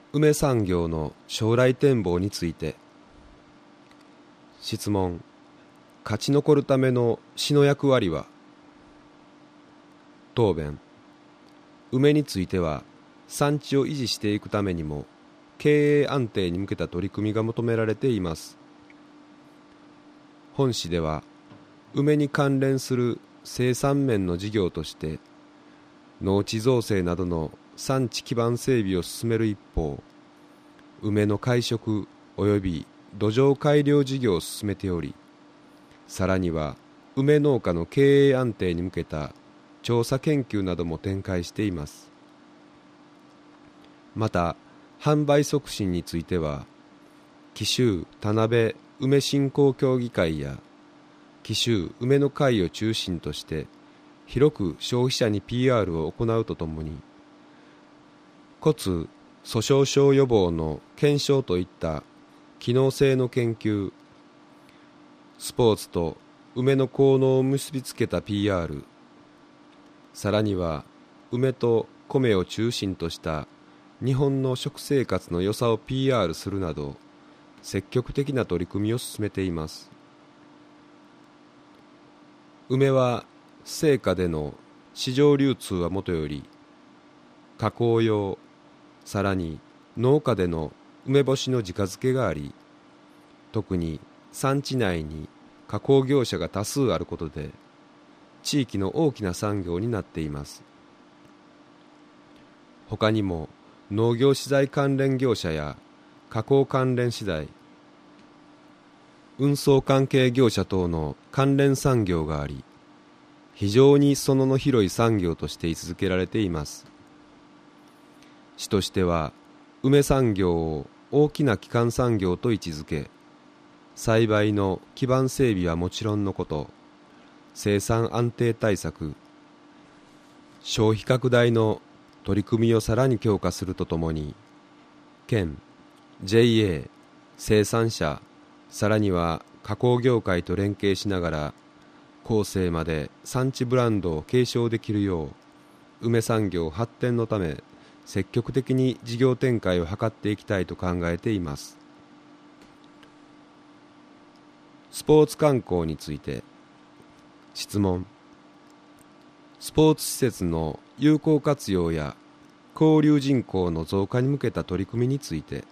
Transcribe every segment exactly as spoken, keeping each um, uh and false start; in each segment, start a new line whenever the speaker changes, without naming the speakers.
梅産業の将来展望について。質問。勝ち残るための市の役割は。答弁。梅については産地を維持していくためにも経営安定に向けた取り組みが求められています。本市では梅に関連する生産面の事業として農地造成などの産地基盤整備を進める一方、梅の改植及び土壌改良事業を進めており、さらには梅農家の経営安定に向けた調査研究なども展開しています。また販売促進については、紀州田辺梅振興協議会や紀州梅の会を中心として広く消費者に ピーアール を行うとともに、骨粗しょう症予防の検証といった機能性の研究、スポーツと梅の効能を結びつけた ピーアール、さらには梅と米を中心とした日本の食生活の良さを ピーアール するなど積極的な取り組みを進めています。梅は生花での市場流通はもとより、加工用、さらに農家での梅干しの直付けがあり、特に産地内に加工業者が多数あることで地域の大きな産業になっています。他にも農業資材関連業者や加工関連資材、運送関係業者等の関連産業があり、非常に裾野の広い産業として位置づけられています。市としては梅産業を大きな基幹産業と位置づけ、栽培の基盤整備はもちろんのこと、生産安定対策、消費拡大の取り組みをさらに強化するとともに、県、ジェイエー、生産者、さらには加工業界と連携しながら後世まで産地ブランドを継承できるよう、梅産業発展のため積極的に事業展開を図っていきたいと考えています。スポーツ観光について。質問。スポーツ施設の有効活用や交流人口の増加に向けた取り組みについて。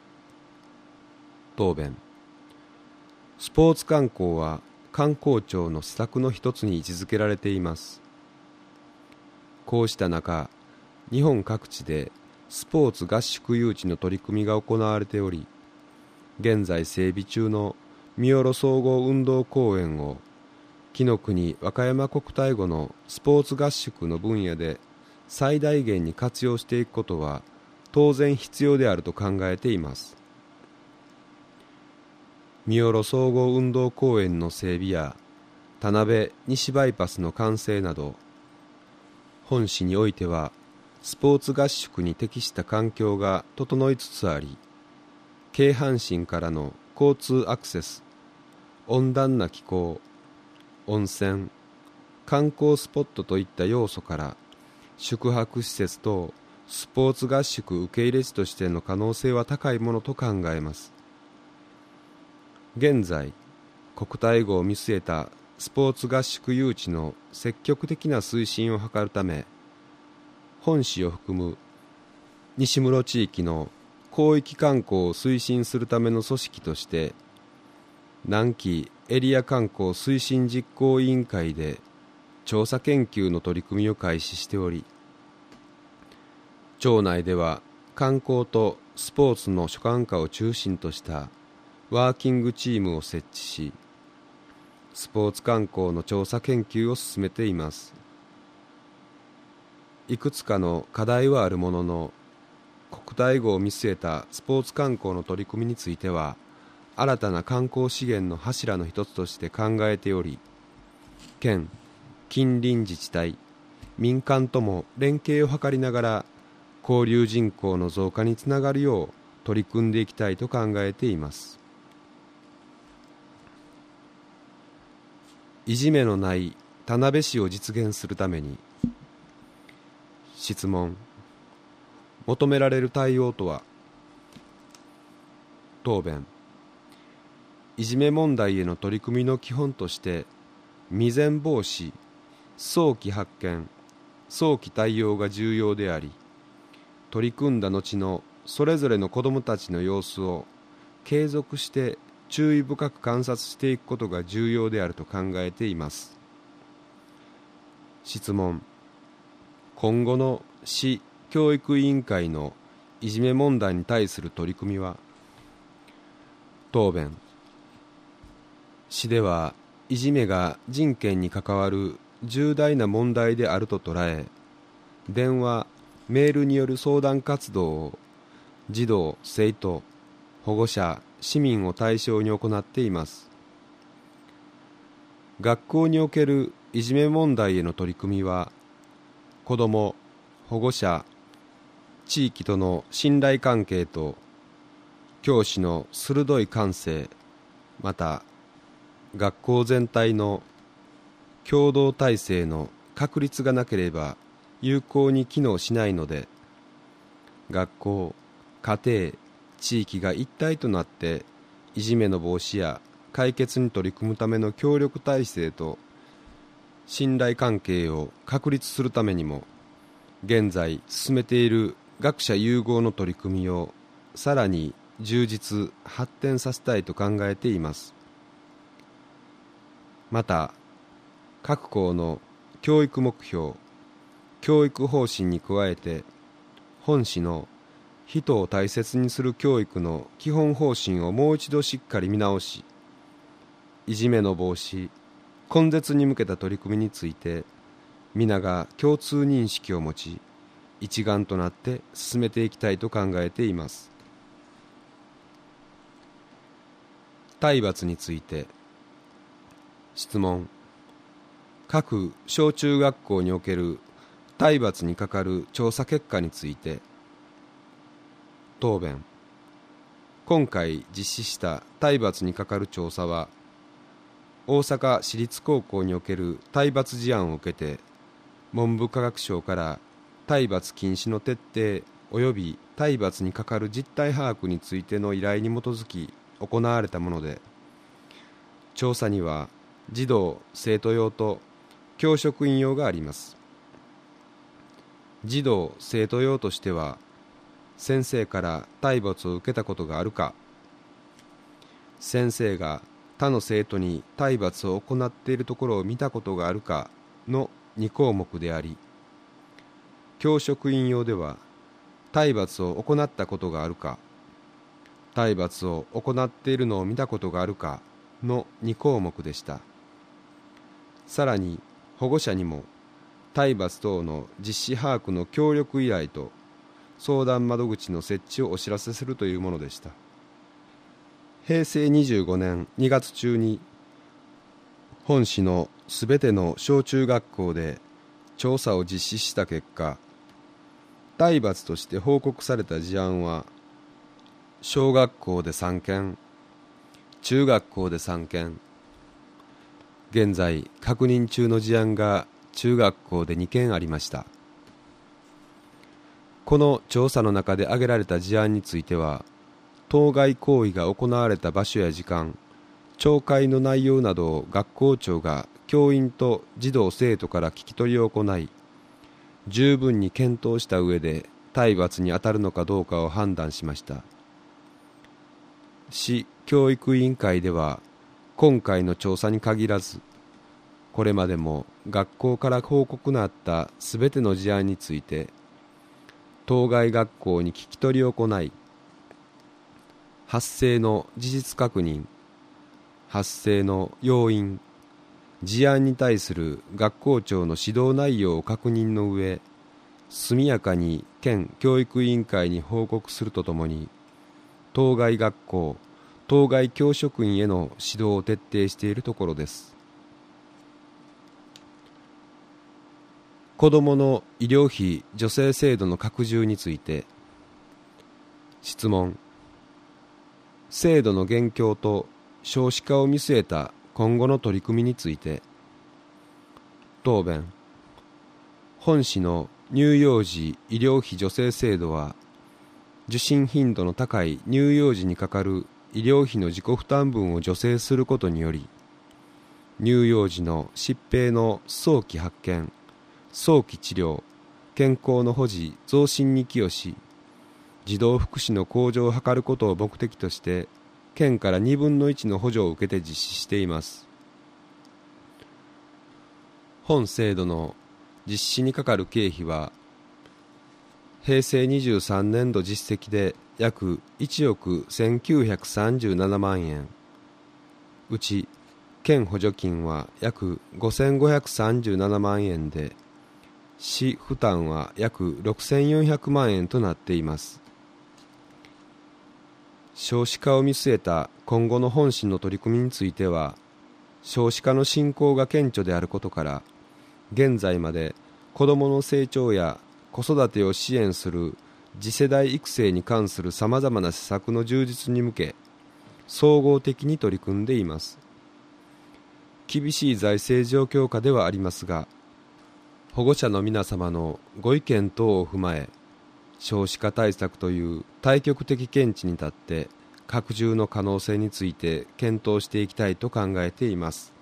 答弁。スポーツ観光は観光庁の施策の一つに位置づけられています。こうした中、日本各地でスポーツ合宿誘致の取り組みが行われており、現在整備中の三寄総合運動公園を紀の国和歌山国体後のスポーツ合宿の分野で最大限に活用していくことは当然必要であると考えています。三寄総合運動公園の整備や田辺西バイパスの完成など、本市においてはスポーツ合宿に適した環境が整いつつあり、京阪神からの交通アクセス、温暖な気候、温泉、観光スポットといった要素から宿泊施設とスポーツ合宿受け入れ地としての可能性は高いものと考えます。現在、国体後を見据えたスポーツ合宿誘致の積極的な推進を図るため、本市を含む西室地域の広域観光を推進するための組織として南紀エリア観光推進実行委員会で調査研究の取り組みを開始しており、町内では観光とスポーツの所管課を中心としたワーキングチームを設置し、スポーツ観光の調査研究を進めています。いくつかの課題はあるものの、国体後を見据えたスポーツ観光の取り組みについては新たな観光資源の柱の一つとして考えており、県、近隣自治体、民間とも連携を図りながら交流人口の増加につながるよう取り組んでいきたいと考えています。いじめのない田辺市を実現するために。質問。求められる対応とは。 答弁。いじめ問題への取り組みの基本として未然防止、早期発見、早期対応が重要であり、取り組んだ後のそれぞれの子どもたちの様子を継続して注意深く観察していくことが重要であると考えています。質問。今後の市教育委員会のいじめ問題に対する取り組みは。答弁。市ではいじめが人権に関わる重大な問題であると捉え、電話、メールによる相談活動を児童、生徒、保護者、市民を対象に行っています。学校におけるいじめ問題への取り組みは、子ども、保護者、地域との信頼関係と教師の鋭い感性、また学校全体の共同体制の確立がなければ有効に機能しないので、学校、家庭、地域が一体となっていじめの防止や解決に取り組むための協力体制と信頼関係を確立するためにも、現在進めている学者融合の取り組みをさらに充実発展させたいと考えています。また各校の教育目標、教育方針に加えて、本市の人を大切にする教育の基本方針をもう一度しっかり見直し、いじめの防止、根絶に向けた取り組みについて皆が共通認識を持ち、一丸となって進めていきたいと考えています。体罰について。質問。各小中学校における体罰にかかる調査結果について。答弁。今回実施した体罰にかかる調査は、大阪市立高校における体罰事案を受けて、文部科学省から体罰禁止の徹底及び体罰にかかる実態把握についての依頼に基づき行われたもので、調査には児童・生徒用と教職員用があります。児童・生徒用としては、先生から体罰を受けたことがあるか、先生が他の生徒に体罰を行っているところを見たことがあるかのに項目であり、教職員用では体罰を行ったことがあるか、体罰を行っているのを見たことがあるかのに項目でした。さらに保護者にも体罰等の実施把握の協力依頼と相談窓口の設置をお知らせするというものでした。へいせいにじゅうごねんにがつ中に本市のすべての小中学校で調査を実施した結果、体罰として報告された事案は小学校でさんけん、中学校でさんけん、現在確認中の事案が中学校でにけんありました。この調査の中で挙げられた事案については、当該行為が行われた場所や時間、懲戒の内容などを学校長が教員と児童生徒から聞き取りを行い、十分に検討した上で体罰に当たるのかどうかを判断しました。市教育委員会では、今回の調査に限らず、これまでも学校から報告のあったすべての事案について、当該学校に聞き取りを行い、発生の事実確認、発生の要因、事案に対する学校長の指導内容を確認の上、速やかに県教育委員会に報告するとともに、当該学校、当該教職員への指導を徹底しているところです。子どもの医療費助成制度の拡充について。質問。制度の現況と少子化を見据えた今後の取り組みについて。答弁。本市の乳幼児医療費助成制度は、受診頻度の高い乳幼児にかかる医療費の自己負担分を助成することにより、乳幼児の疾病の早期発見、早期治療、健康の保持増進に寄与し、児童福祉の向上を図ることを目的として県からにぶんのいちの補助を受けて実施しています。本制度の実施にかかる経費は、へいせいにじゅうさんねんど実績で約いちおくせんきゅうひゃくさんじゅうななまんえん、うち県補助金は約ごせんごひゃくさんじゅうななまんえんで、市負担は約ろくせんよんひゃくまんえんとなっています。少子化を見据えた今後の本市の取り組みについては、少子化の進行が顕著であることから、現在まで子どもの成長や子育てを支援する次世代育成に関するさまざまな施策の充実に向け、総合的に取り組んでいます。厳しい財政状況下ではありますが、保護者の皆様のご意見等を踏まえ、少子化対策という対極的見地に立って拡充の可能性について検討していきたいと考えています。